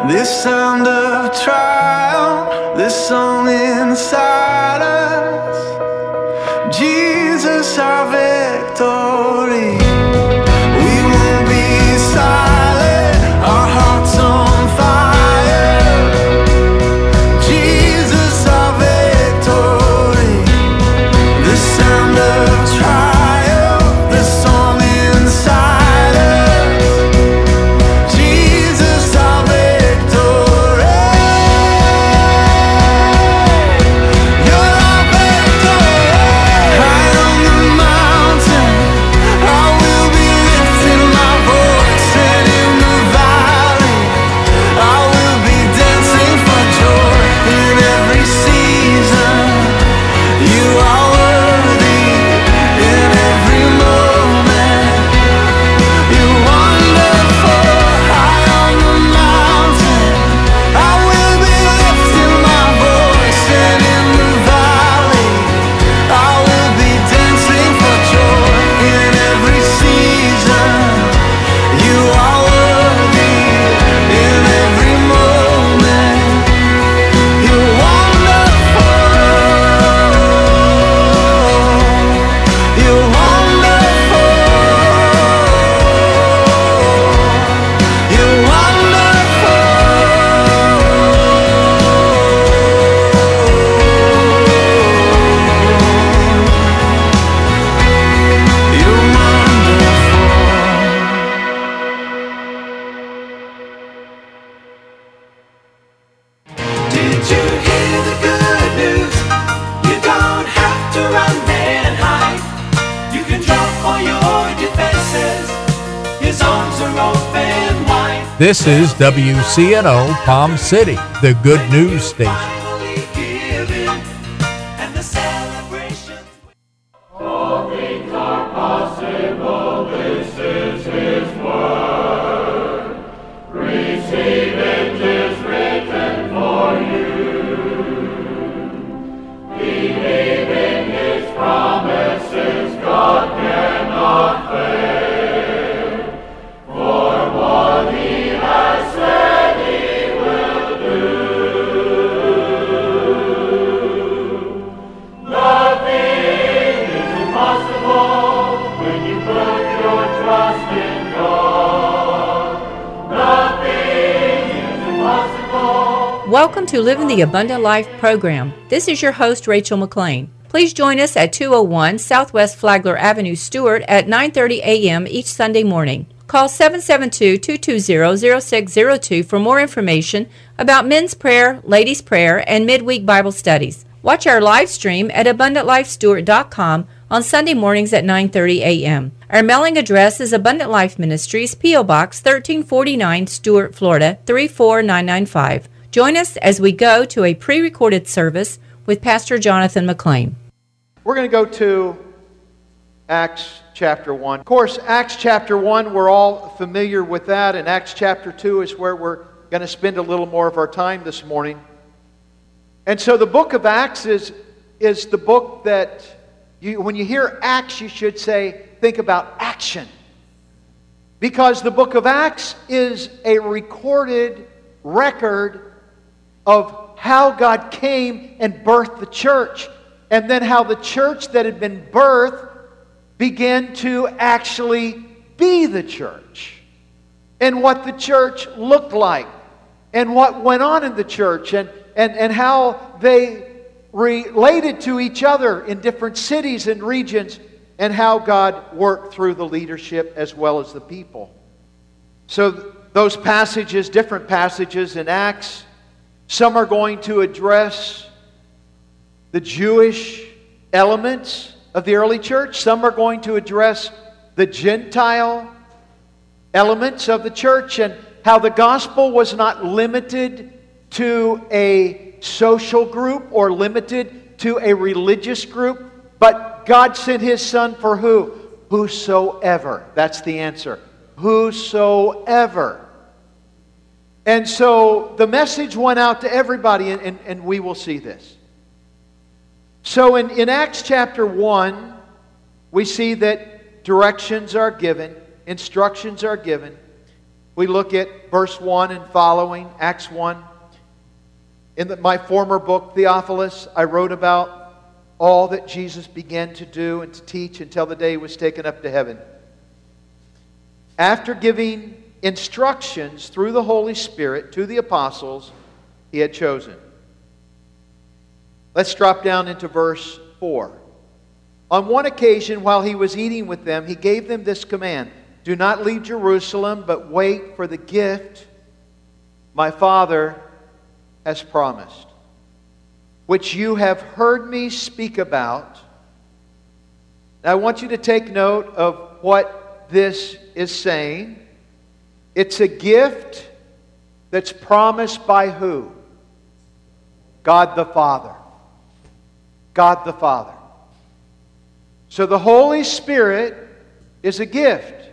This sound of triumph, this song inside us, Jesus our victory. We won't be silent, our hearts on fire. Jesus our victory. The sound of triumph, the song inside us, Jesus our victory. You're our victory. High on the mountain, I will be lifting my voice, and in the valley, I will be dancing for joy. In every season, you are worthy. In every moment, you're wonderful. High on the mountain, I will be lifting my voice, and in the valley, I will be dancing for joy. In every season, you are worthy. In every moment, you're wonderful. You're wonderful. You're wonderful. You're wonderful. Did you hear the good news? You don't have to run and hide. You can drop all your defenses. His arms are open wide. This is WCNO Palm City, the Good News Station. Finally given, and the celebrations. Welcome to Living the Abundant Life program. This is your host, Rachel McLean. Please join us at 201 Southwest Flagler Avenue, Stuart at 9:30 a.m. each Sunday morning. Call 772-220-0602 for more information about men's prayer, ladies' prayer, and midweek Bible studies. Watch our live stream at abundantlifestuart.com on Sunday mornings at 9:30 a.m. Our mailing address is Abundant Life Ministries, P.O. Box 1349, Stuart, Florida 34995. Join us as we go to a pre-recorded service with Pastor Jonathan McLean. We're going to go to Acts chapter 1. Of course, Acts chapter 1, we're all familiar with that, and Acts chapter 2 is where we're going to spend a little more of our time this morning. And so the book of Acts is the book that, when you hear Acts, you should think about action. Because the book of Acts is a recorded record of how God came and birthed the church, and then how the church that had been birthed began to actually be the church, and what the church looked like, and what went on in the church, and how they related to each other in different cities and regions, and how God worked through the leadership as well as the people. So those passages, different passages in Acts, some are going to address the Jewish elements of the early church. Some are going to address the Gentile elements of the church, and how the gospel was not limited to a social group or limited to a religious group, but God sent His Son for who? Whosoever. That's the answer. Whosoever. And so the message went out to everybody, and we will see this. So in Acts chapter 1, we see that directions are given, instructions are given, We look at verse 1 and following, Acts 1. In my former book, Theophilus, I wrote about all that Jesus began to do and to teach until the day He was taken up to heaven. After giving instructions through the Holy Spirit to the apostles He had chosen. Let's drop down into verse 4. On one occasion, while He was eating with them, He gave them this command: do not leave Jerusalem, but wait for the gift my Father has promised, which you have heard me speak about. Now, I want you to take note of what this is saying. It's a gift that's promised by who? God the Father. God the Father. So the Holy Spirit is a gift.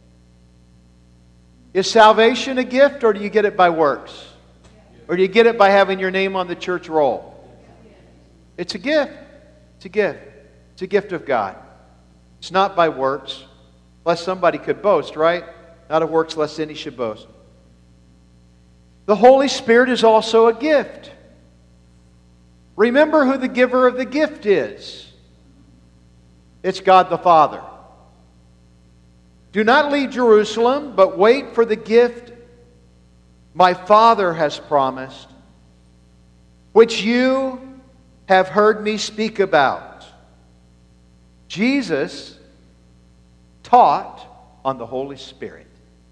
Is salvation a gift, or do you get it by works? Or do you get it by having your name on the church roll? It's a gift. It's a gift. It's a gift of God. It's not by works, lest somebody could boast, right? Not of works, lest any should boast. The Holy Spirit is also a gift. Remember who the giver of the gift is. It's God the Father. Do not leave Jerusalem, but wait for the gift my Father has promised, which you have heard me speak about. Jesus taught on the Holy Spirit.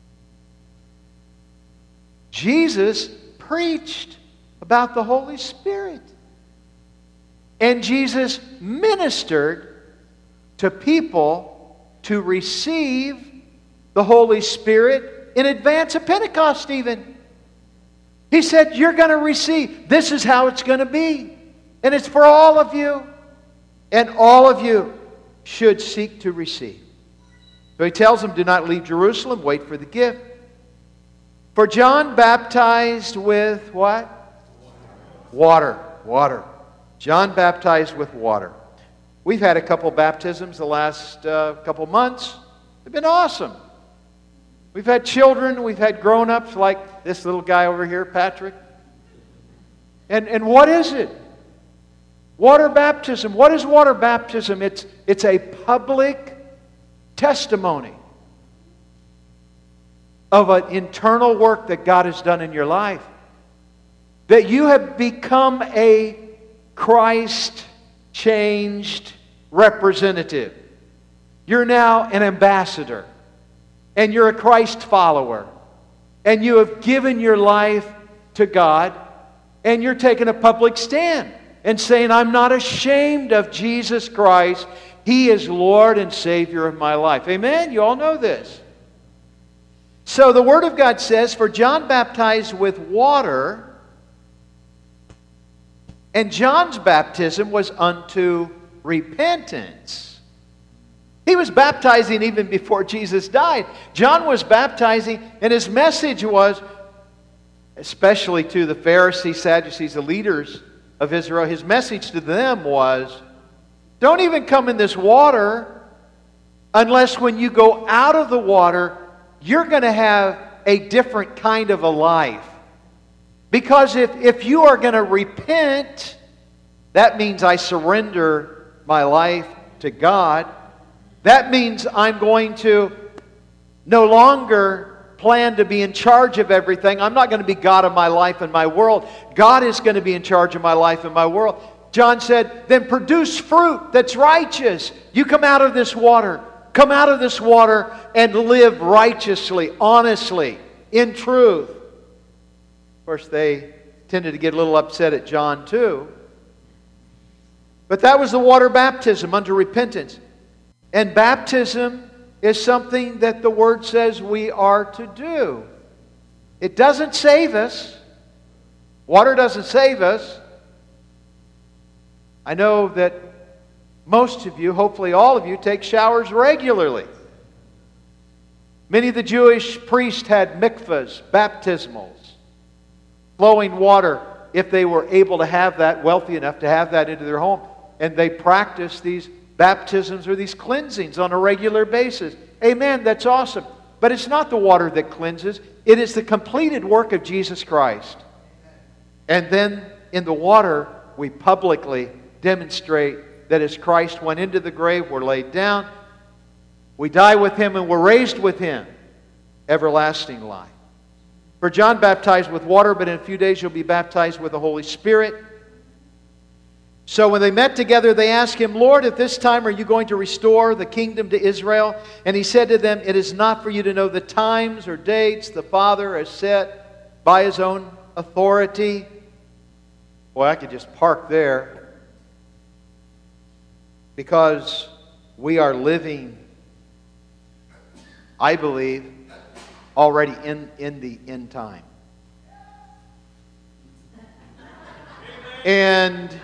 Jesus preached about the Holy Spirit. And Jesus ministered to people to receive the Holy Spirit in advance of Pentecost even. He said, you're going to receive. This is how it's going to be. And it's for all of you. And all of you should seek to receive. So He tells them, do not leave Jerusalem, wait for the gift. For John baptized with what? Water. Water. John baptized with water. We've had a couple baptisms the last couple months. They've been awesome. We've had children, we've had grown-ups like this little guy over here, Patrick. And what is it? Water baptism. What is water baptism? It's a public testimony of an internal work that God has done in your life. That you have become a Christ-changed representative. You're now an ambassador. And you're a Christ follower. And you have given your life to God. And you're taking a public stand and saying, I'm not ashamed of Jesus Christ. He is Lord and Savior of my life. Amen? You all know this. So the Word of God says, for John baptized with water, and John's baptism was unto repentance. He was baptizing even before Jesus died. John was baptizing, and his message was, especially to the Pharisees, Sadducees, the leaders of Israel, his message to them was, don't even come in this water unless when you go out of the water, you're going to have a different kind of a life. Because if you are going to repent, that means I surrender my life to God. That means I'm going to no longer plan to be in charge of everything. I'm not going to be God of my life and my world. God is going to be in charge of my life and my world. John said, then produce fruit that's righteous. You come out of this water. Come out of this water and live righteously, honestly, in truth. Of course, they tended to get a little upset at John too. But that was the water baptism unto repentance. And baptism is something that the Word says we are to do. It doesn't save us. Water doesn't save us. I know that most of you, hopefully all of you, take showers regularly. Many of the Jewish priests had mikvahs, baptismals, flowing water, if they were able to have that, wealthy enough to have that into their home. And they practiced these baptisms or these cleansings on a regular basis. Amen, that's awesome. But it's not the water that cleanses. It is the completed work of Jesus Christ. And then in the water, we publicly demonstrate that as Christ went into the grave, we're laid down, we die with Him, and we're raised with Him. Everlasting life. For John baptized with water, but in a few days you'll be baptized with the Holy Spirit. So when they met together, they asked Him, Lord, at this time are you going to restore the kingdom to Israel? And He said to them, it is not for you to know the times or dates the Father has set by His own authority. Boy, I could just park there, because we are living, I believe, already in the end time. And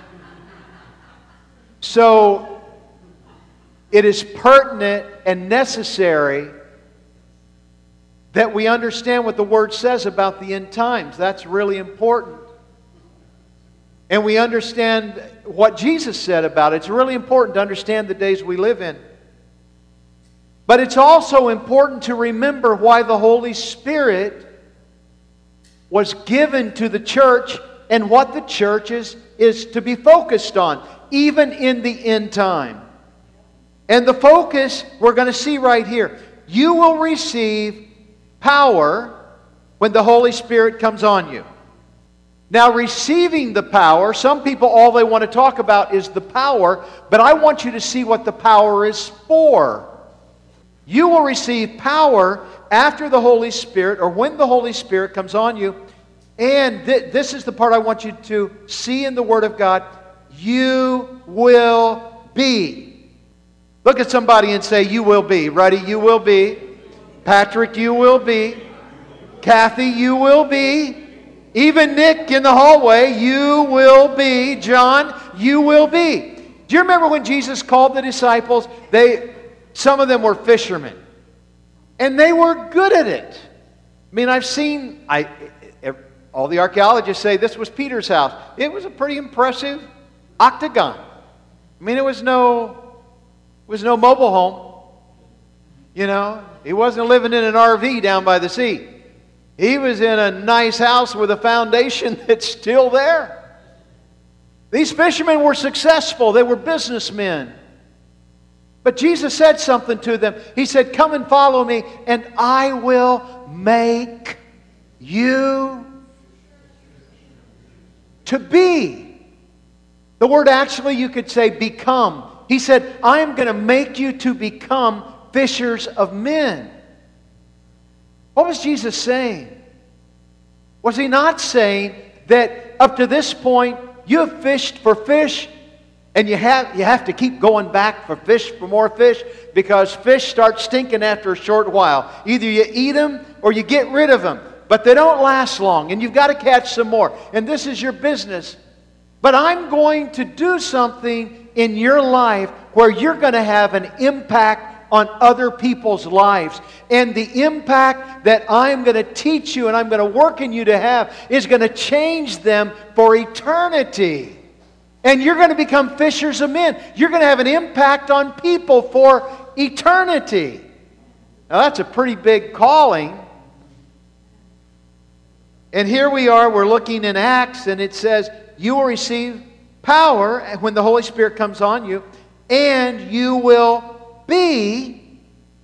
so it is pertinent and necessary that we understand what the Word says about the end times. That's really important. And we understand what Jesus said about it. It's really important to understand the days we live in. But it's also important to remember why the Holy Spirit was given to the church and what the church is to be focused on, even in the end time. And the focus we're going to see right here. You will receive power when the Holy Spirit comes on you. Now, receiving the power, some people, all they want to talk about is the power, but I want you to see what the power is for. You will receive power after the Holy Spirit, or when the Holy Spirit comes on you. And this is the part I want you to see in the Word of God. You will be. Look at somebody and say, you will be. Ready? You will be. Patrick, you will be. Kathy, you will be. Even Nick in the hallway, you will be. John, you will be. Do you remember when Jesus called the disciples? Some of them were fishermen. And they were good at it. I mean, I've seen, all the archaeologists say this was Peter's house. It was a pretty impressive octagon. I mean, it was no mobile home. You know, he wasn't living in an RV down by the sea. He was in a nice house with a foundation that's still there. These fishermen were successful. They were businessmen. But Jesus said something to them. He said, come and follow me, and I will make you to be. The word actually, you could say become. He said, I am going to make you to become fishers of men. What was Jesus saying? Was He not saying that up to this point, you have fished for fish, and you have to keep going back for more fish, because fish start stinking after a short while. Either you eat them or you get rid of them. But they don't last long, and you've got to catch some more. And this is your business. But I'm going to do something in your life where you're going to have an impact on other people's lives. And the impact that I'm going to teach you and I'm going to work in you to have is going to change them for eternity. And you're going to become fishers of men. You're going to have an impact on people for eternity. Now that's a pretty big calling. And here we are, we're looking in Acts, and it says, you will receive power when the Holy Spirit comes on you, and you will be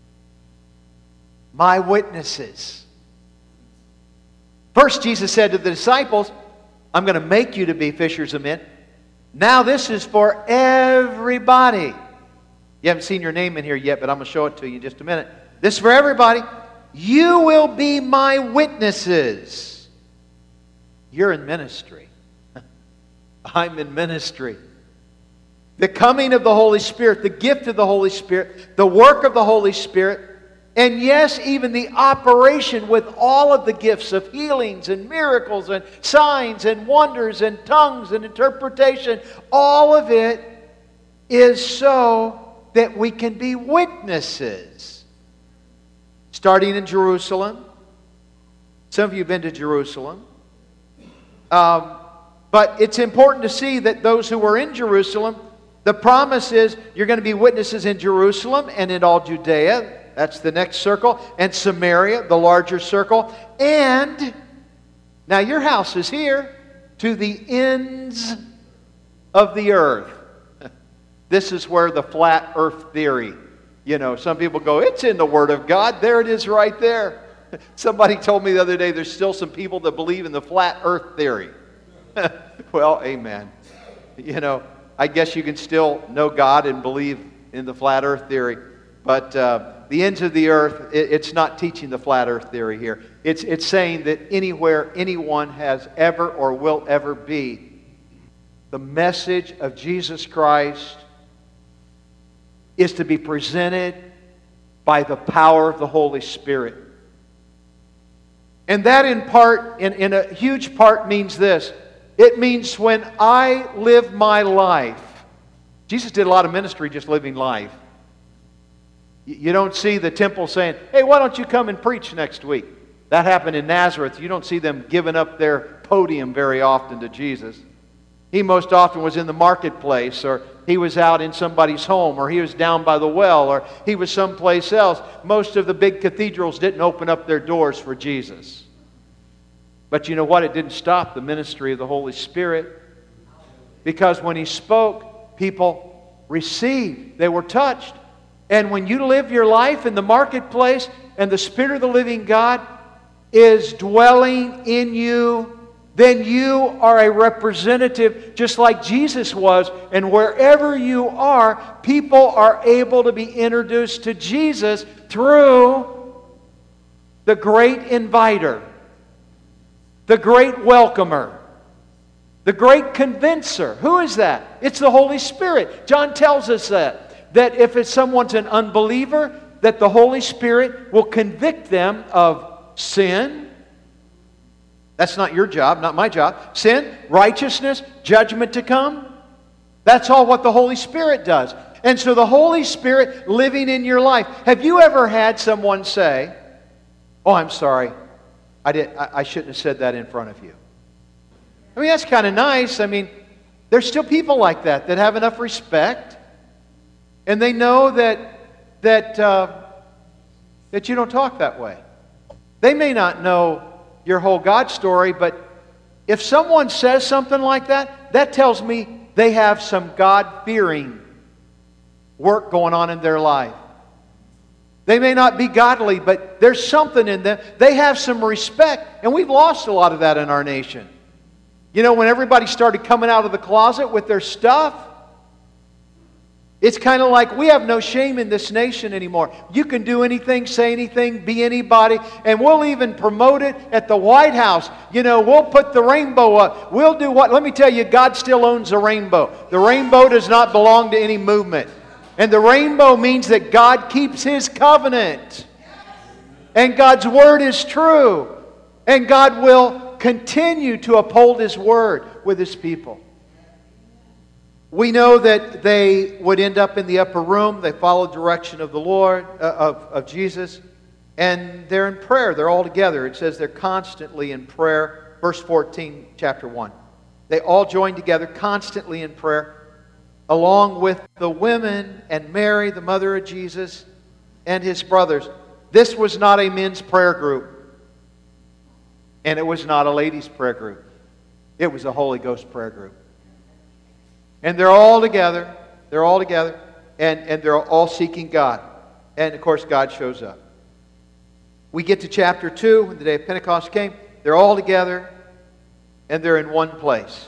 my witnesses. First, Jesus said to the disciples, I'm going to make you to be fishers of men. Now this is for everybody. You haven't seen your name in here yet, but I'm going to show it to you in just a minute. This is for everybody. You will be my witnesses. You're in ministry. I'm in ministry. The coming of the Holy Spirit, the gift of the Holy Spirit, the work of the Holy Spirit, and yes, even the operation with all of the gifts of healings and miracles and signs and wonders and tongues and interpretation, all of it is so that we can be witnesses. Starting in Jerusalem. Some of you have been to Jerusalem. But it's important to see that those who were in Jerusalem, the promise is you're going to be witnesses in Jerusalem and in all Judea, That's the next circle. And Samaria, the larger circle. And, now your house is here, to the ends of the earth. This is where the flat earth theory, some people go, it's in the Word of God. There it is right there. Somebody told me the other day there's still some people that believe in the flat earth theory. Well, amen. I guess you can still know God and believe in the flat earth theory. But the ends of the earth, it's not teaching the flat earth theory here. It's saying that anywhere anyone has ever or will ever be, the message of Jesus Christ is to be presented by the power of the Holy Spirit. And that in a huge part means this. It means when I live my life. Jesus did a lot of ministry just living life. You don't see the temple saying, hey, why don't you come and preach next week? That happened in Nazareth. You don't see them giving up their podium very often to Jesus. He most often was in the marketplace, or he was out in somebody's home, or he was down by the well, or he was someplace else. Most of the big cathedrals didn't open up their doors for Jesus. But you know what? It didn't stop the ministry of the Holy Spirit. Because when He spoke, people received. They were touched. And when you live your life in the marketplace and the Spirit of the living God is dwelling in you, then you are a representative just like Jesus was. And wherever you are, people are able to be introduced to Jesus through the great inviter, the great welcomer, the great convincer. Who is that? It's the Holy Spirit. John tells us that if someone's an unbeliever, that the Holy Spirit will convict them of sin. That's not your job, not my job. Sin, righteousness, judgment to come. That's all what the Holy Spirit does. And so the Holy Spirit living in your life. Have you ever had someone say, oh, I'm sorry, I shouldn't have said that in front of you? I mean, that's kind of nice. I mean, there's still people like that have enough respect. And they know that you don't talk that way. They may not know your whole God story, but if someone says something like that, that tells me they have some God-fearing work going on in their life. They may not be godly, but there's something in them. They have some respect, and we've lost a lot of that in our nation. When everybody started coming out of the closet with their stuff, it's kind of like we have no shame in this nation anymore. You can do anything, say anything, be anybody, and we'll even promote it at the White House. We'll put the rainbow up. We'll do what? Let me tell you, God still owns the rainbow. The rainbow does not belong to any movement. And the rainbow means that God keeps His covenant. And God's Word is true. And God will continue to uphold His Word with His people. We know that they would end up in the upper room. They follow the direction of the Lord, of Jesus. And they're in prayer. They're all together. It says they're constantly in prayer. Verse 14, chapter 1. They all join together constantly in prayer, along with the women and Mary, the mother of Jesus, and His brothers. This was not a men's prayer group. And it was not a ladies' prayer group. It was a Holy Ghost prayer group. And they're all together. They're all together. And they're all seeking God. And of course, God shows up. We get to chapter 2, when the day of Pentecost came. They're all together. And they're in one place.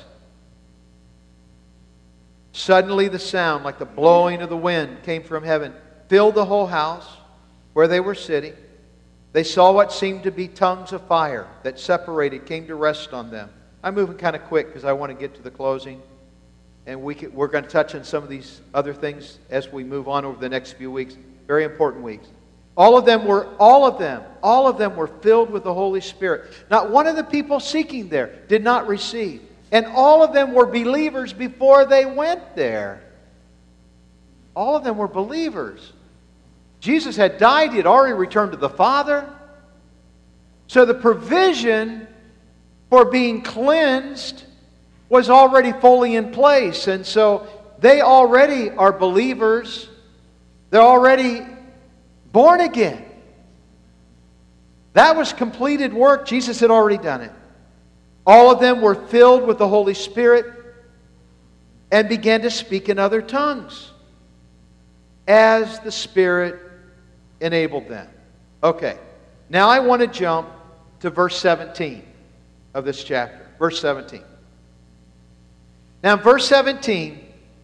Suddenly the sound, like the blowing of the wind, came from heaven, filled the whole house where they were sitting. They saw what seemed to be tongues of fire that separated, came to rest on them. I'm moving kind of quick because I want to get to the closing. And we're going to touch on some of these other things as we move on over the next few weeks. Very important weeks. All of them were filled with the Holy Spirit. Not one of the people seeking there did not receive. And all of them were believers before they went there. All of them were believers. Jesus had died. He had already returned to the Father. So the provision for being cleansed was already fully in place. And so they already are believers. They're already Born again. That was completed work. Jesus had already done it. All of them were filled with the Holy Spirit and began to speak in other tongues as the Spirit enabled them. Okay, now I want to jump to verse 17 of this chapter. Verse 17. Now in verse 17,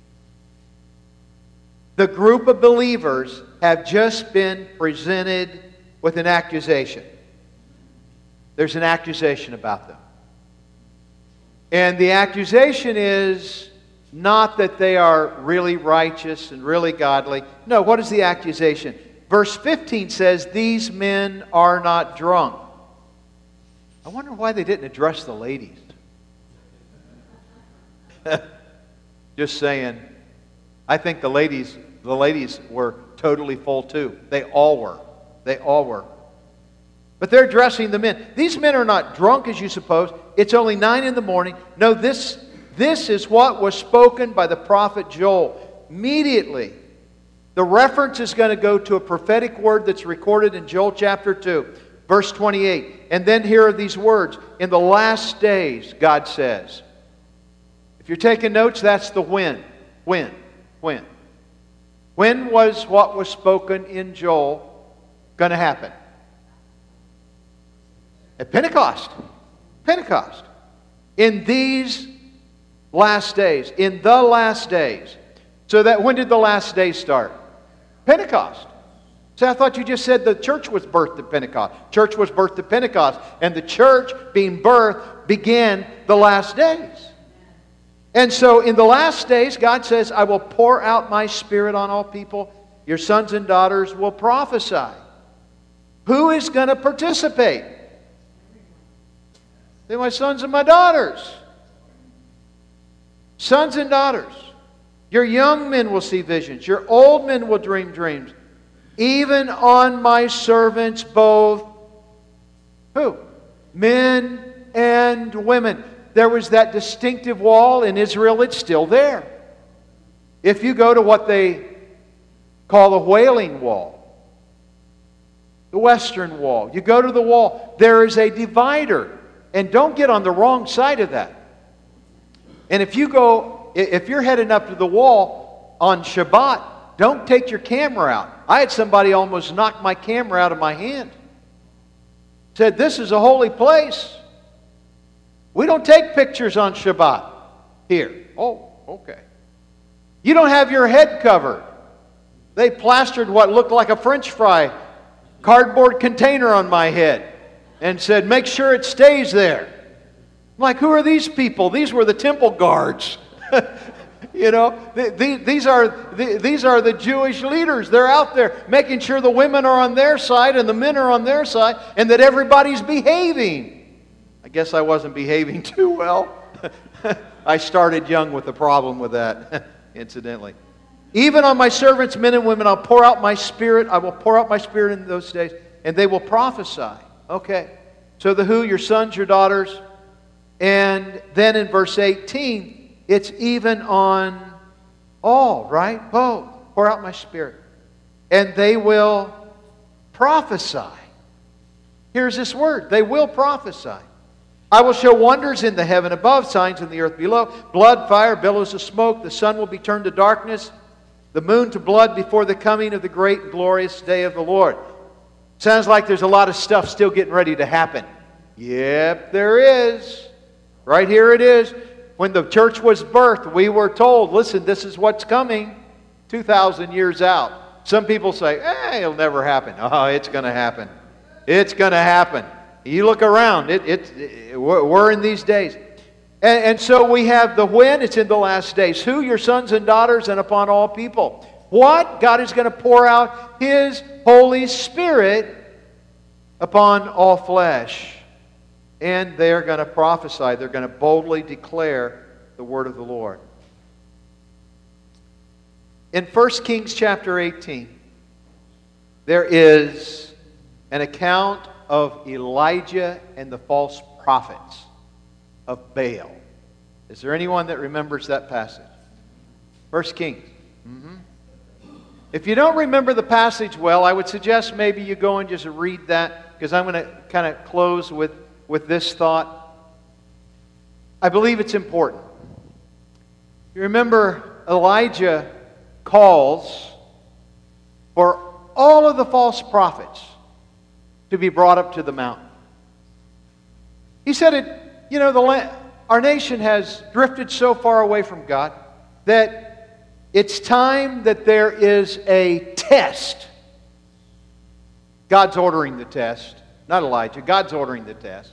the group of believers have just been presented with an accusation. There's an accusation about them. And the accusation is not that they are really righteous and really godly. No, what is the accusation? Verse 15 says, these men are not drunk. I wonder why they didn't address the ladies. Just saying. I think the ladies were totally full too. They all were. They all were. But they're addressing the men. These men are not drunk as you suppose. It's only 9 in the morning. No, this is what was spoken by the prophet Joel. Immediately, the reference is going to go to a prophetic word that's recorded in Joel chapter 2, verse 28. And then here are these words. In the last days, God says. If you're taking notes, that's the when. When? When was what was spoken in Joel going to happen? At Pentecost. Pentecost. In these last days. In the last days. So that when did the last days start? Pentecost. So I thought you just said the church was birthed at Pentecost. Church was birthed at Pentecost. And the church being birthed began the last days. And so in the last days, God says, I will pour out my Spirit on all people. Your sons and daughters will prophesy. Who is going to participate? They're my sons and my daughters. Sons and daughters. Your young men will see visions. Your old men will dream dreams. Even on my servants both. Who? Men and women. There was that distinctive wall in Israel. It's still there. If you go to what they call the Wailing Wall, the Western Wall, you go to the wall, there is a divider. And don't get on the wrong side of that. And if you're heading up to the wall on Shabbat, don't take your camera out. I had somebody almost knock my camera out of my hand. Said, this is a holy place. We don't take pictures on Shabbat here. Oh, okay. You don't have your head covered. They plastered what looked like a French fry cardboard container on my head and said, make sure it stays there. I'm like, who are these people? These were the temple guards. You know, these are the Jewish leaders. They're out there making sure the women are on their side and the men are on their side and that everybody's behaving. I guess I wasn't behaving too well. I started young with the problem with that, incidentally. Even on my servants, men and women, I'll pour out my Spirit. I will pour out my Spirit in those days, and they will prophesy. Okay. So the who? Your sons, your daughters. And then in verse 18, it's even on all, right? Both. Pour out my Spirit. And they will prophesy. Here's this word. They will prophesy. I will show wonders in the heaven above, signs in the earth below, blood, fire, billows of smoke. The sun will be turned to darkness, the moon to blood before the coming of the great and glorious day of the Lord. Sounds like there's a lot of stuff still getting ready to happen. Yep, there is. Right here it is. When the church was birthed, we were told, listen, this is what's coming 2,000 years out. Some people say, it'll never happen. Oh, it's going to happen. It's going to happen. You look around, we're in these days. And so we have the when, it's in the last days. Who? Your sons and daughters and upon all people. What? God is going to pour out His Holy Spirit upon all flesh. And they're going to prophesy. They're going to boldly declare the word of the Lord. In 1 Kings chapter 18, there is an account of Elijah and the false prophets of Baal. Is there anyone that remembers that passage? 1 Kings. If you don't remember the passage well, I would suggest maybe you go and just read that, because I'm going to kind of close with this thought. I believe it's important. You remember Elijah calls for all of the false prophets to be brought up to the mountain. He said, our nation has drifted so far away from God that it's time that there is a test. God's ordering the test. Not Elijah. God's ordering the test.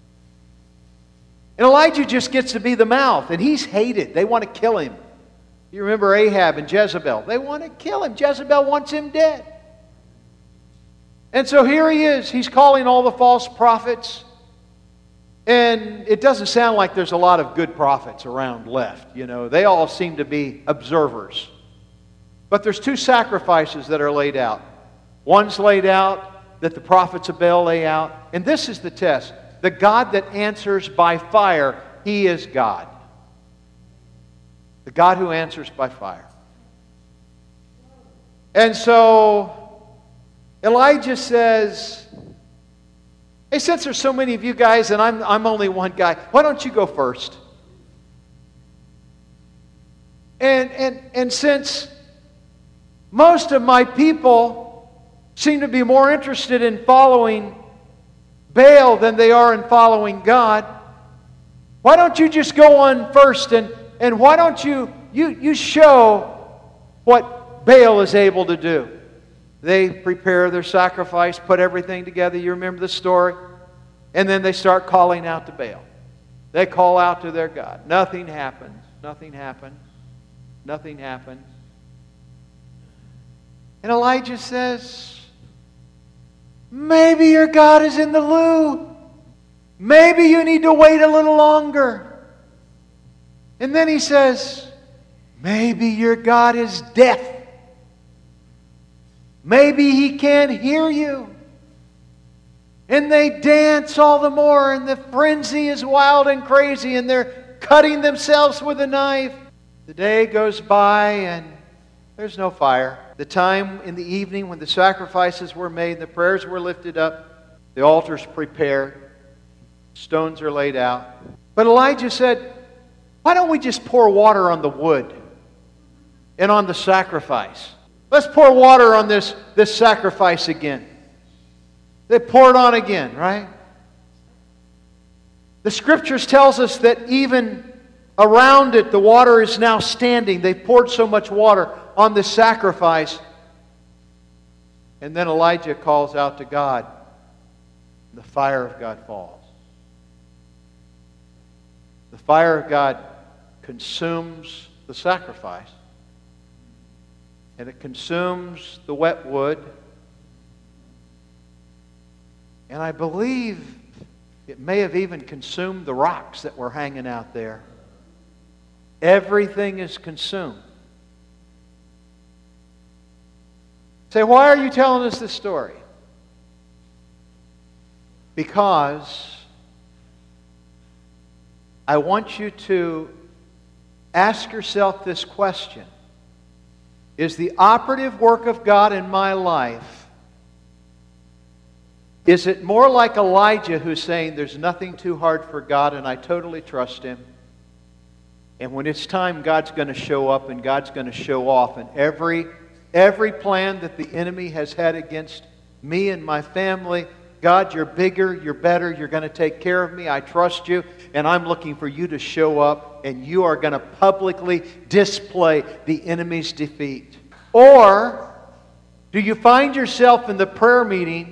And Elijah just gets to be the mouth. And he's hated. They want to kill him. You remember Ahab and Jezebel. They want to kill him. Jezebel wants him dead. And so here he is. He's calling all the false prophets. And it doesn't sound like there's a lot of good prophets around left. They all seem to be observers. But there's two sacrifices that are laid out. One's laid out that the prophets of Baal lay out. And this is the test. The God that answers by fire, He is God. The God who answers by fire. And so Elijah says, hey, since there's so many of you guys and I'm only one guy, why don't you go first? And since most of my people seem to be more interested in following Baal than they are in following God, why don't you just go on first and why don't you show what Baal is able to do? They prepare their sacrifice, put everything together. You remember the story? And then they start calling out to Baal. They call out to their God. Nothing happens. Nothing happens. Nothing happens. And Elijah says, maybe your God is in the loo. Maybe you need to wait a little longer. And then he says, maybe your God is deaf. Maybe He can't hear you. And they dance all the more, and the frenzy is wild and crazy, and they're cutting themselves with a knife. The day goes by, and there's no fire. The time in the evening when the sacrifices were made, the prayers were lifted up, the altar's prepared, stones are laid out. But Elijah said, why don't we just pour water on the wood and on the sacrifice? Let's pour water on this sacrifice again. They pour it on again, right? The Scriptures tells us that even around it, the water is now standing. They poured so much water on the sacrifice. And then Elijah calls out to God. The fire of God falls. The fire of God consumes the sacrifice. And it consumes the wet wood. And I believe it may have even consumed the rocks that were hanging out there. Everything is consumed. Say, why are you telling us this story? Because I want you to ask yourself this question. Is the operative work of God in my life, is it more like Elijah who's saying there's nothing too hard for God and I totally trust Him? And when it's time, God's going to show up and God's going to show off. And every plan that the enemy has had against me and my family, God, you're bigger, you're better, you're going to take care of me, I trust you, and I'm looking for you to show up, and you are going to publicly display the enemy's defeat. Or do you find yourself in the prayer meeting